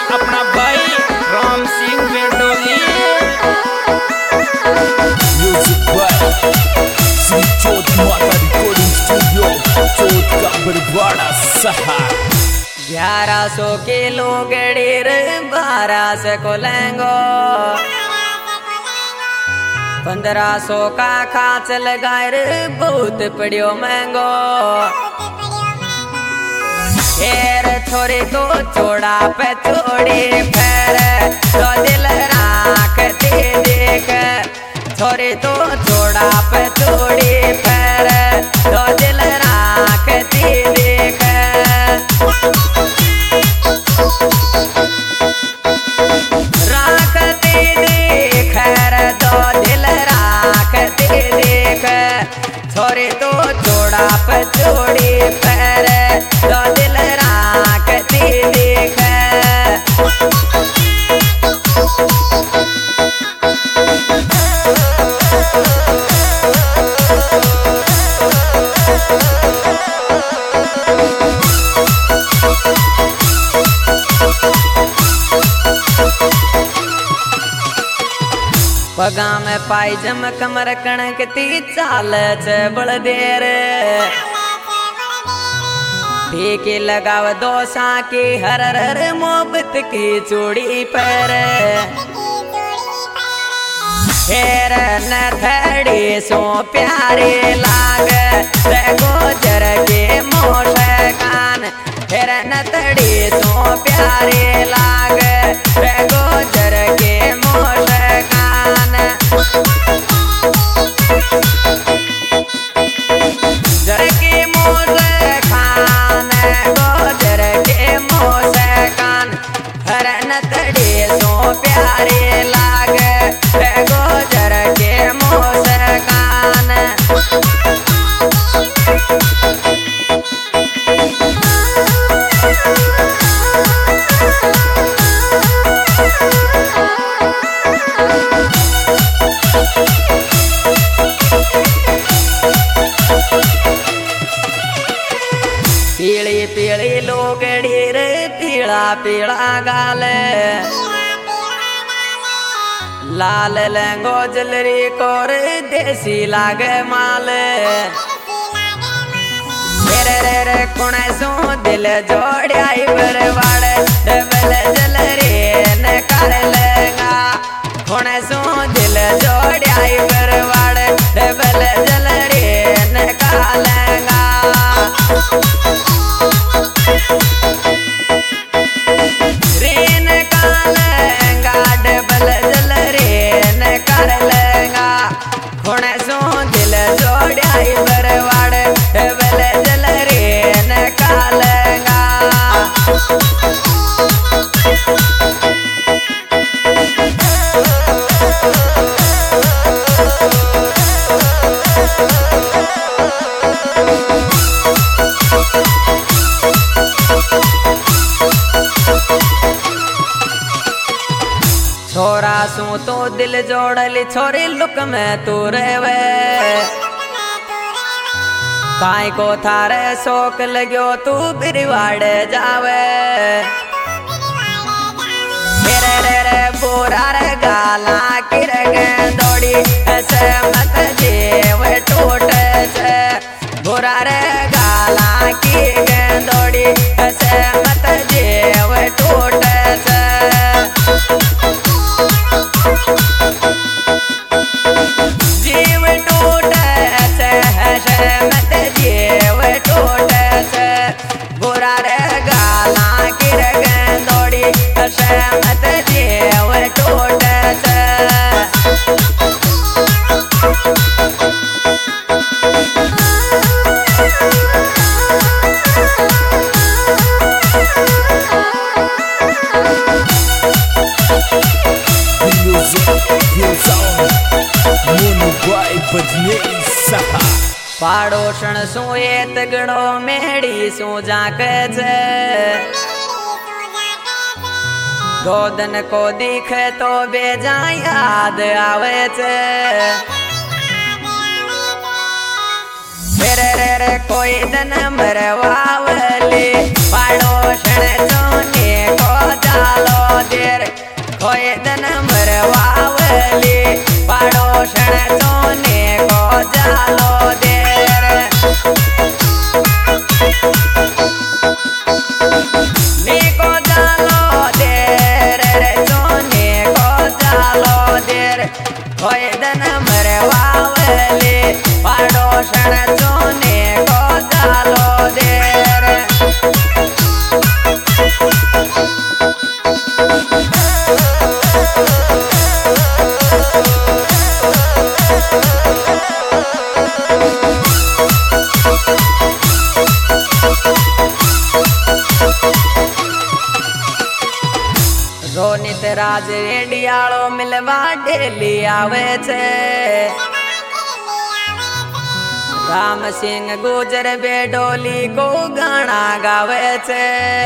अपना भाई Ram Singh Bedoli. Music by Shri Chauth Mata recording studio, चौथ का बरवाड़ा शहर। 1100 किलो गड़ीर 1200 को लेंगो, 1500 का खाच लगाए बहुत पड़ियो महंगो। फेर छोरी तो चोड़ा पे चोड़ी फेर तो दिल राखती देख। छोरी तो चोड़ा पे चोड़ी फेर तो दिल राखती देख। राखती देख रे तो दिल राखती देख। छोरी तो चोड़ा पे चोड़ी फेर तो दिल राखती देख। पगा में पायजम कमर कणकती चाल च बड़ देर। ठीके लगाव दोसा की हर हर मोहब्बत की चूड़ी पर। फेर न थड़ी सो प्यारे लाग रे गोजर के मोश कान। फेर न थड़ी सो प्यारे लाग रे गोजर के मोश कान। जर के मोश खान गोजर के मोश कान। हर न थड़ी सो प्यारे लाग रे गोजर के मोश कान। पीली पीली लोगड़ी रे पीला पीला गाल। लाल लहंगो जलरी कोर देसी लागे माल। रे रे रे कुणे सो दिल जोड़ाई बरवाड़ डबल जलरी न कर लेगा। कुणे सो दिल जोड़ाई बरवाड़ डबल जलरी न कर लेगा। रेन का लेंगा डबल जल रेन कर लेंगा। खुणे सो दिल जोड़ाई बरवाड़ डबल जल रेन का लेंगा। छोरा सू तो दिल जोड़ली छोरी लुक में तू रेवे। काय को थारे शौक लगो तू बिरवाड़ जावे। रे रे रे बोरा रे गाला किर दौड़ी ऐसे मत जेव टूट से। बोरा रे गाला की दौड़ी ऐसे मत जेव टूट से। जीव टूट से मत जीव टूट से। बुरा रे गाला किर दौड़ी से मत जीव टूट से। पाड़ोषण सु एत गणो मेड़ी सु जाक छे। दो दिन को दिखे तो बेजा याद आवे छे। रे रे रे कोई दिन मरवावली पाड़ोषण सोने को जालो। होए दिन मरवावली पड़ोसन सोने को जालो देर नीको जालो देर सोने को जालो देर होए दिन मरवावली पड़ोसन सोने को जालो देर रोनित राज रेडियालो मिलवा डेली आवे छे राम सिंह गुजर बेडोली को गाना गावे छे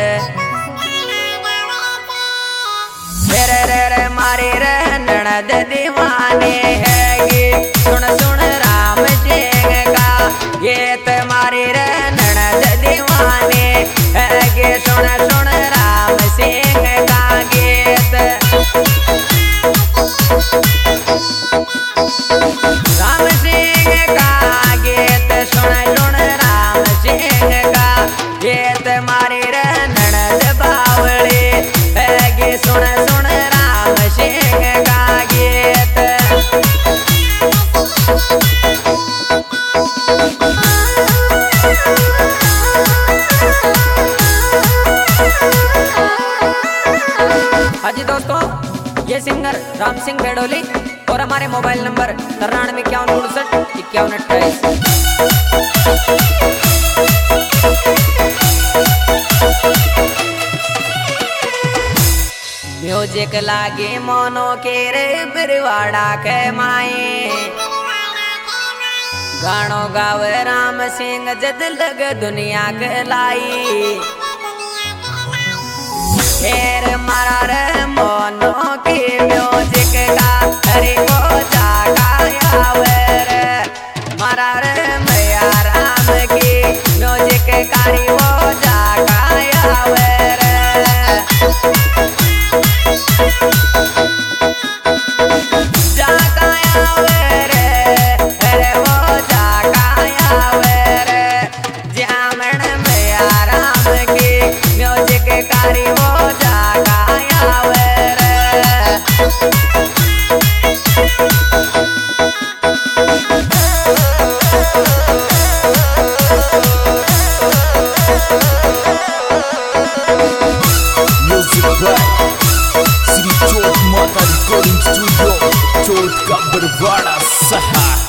रे रे रे मारी रे ननद दीवानी हैगी सुन सुन राम सिंह का गीत मारी रे ननद दीवानी हैगी सुन सुन राम सिंह का गीत राम सिंह का गीत सुन सुन राम सिंह का गीत मारी रे ननद बावली हैगी सुन सुन राम सिंह का गीत हाजी दोस्तों, ये सिंगर राम सिंह बेडोली और हमारे मोबाइल नंबर 93 51 68 51 28। म्यूजिक लागे मोनो के रे बिरवाड़ा के माए गानो गावे राम सिंह जद लग दुनिया के लाई हेर मारा रे मोनो की म्यूजिक का हरी को जागा रे मारा रे मैया राम की म्यूजिक कारी वो जागा रे Sri Chot Mata Recording Studio, Chot ka Barwada Sahar.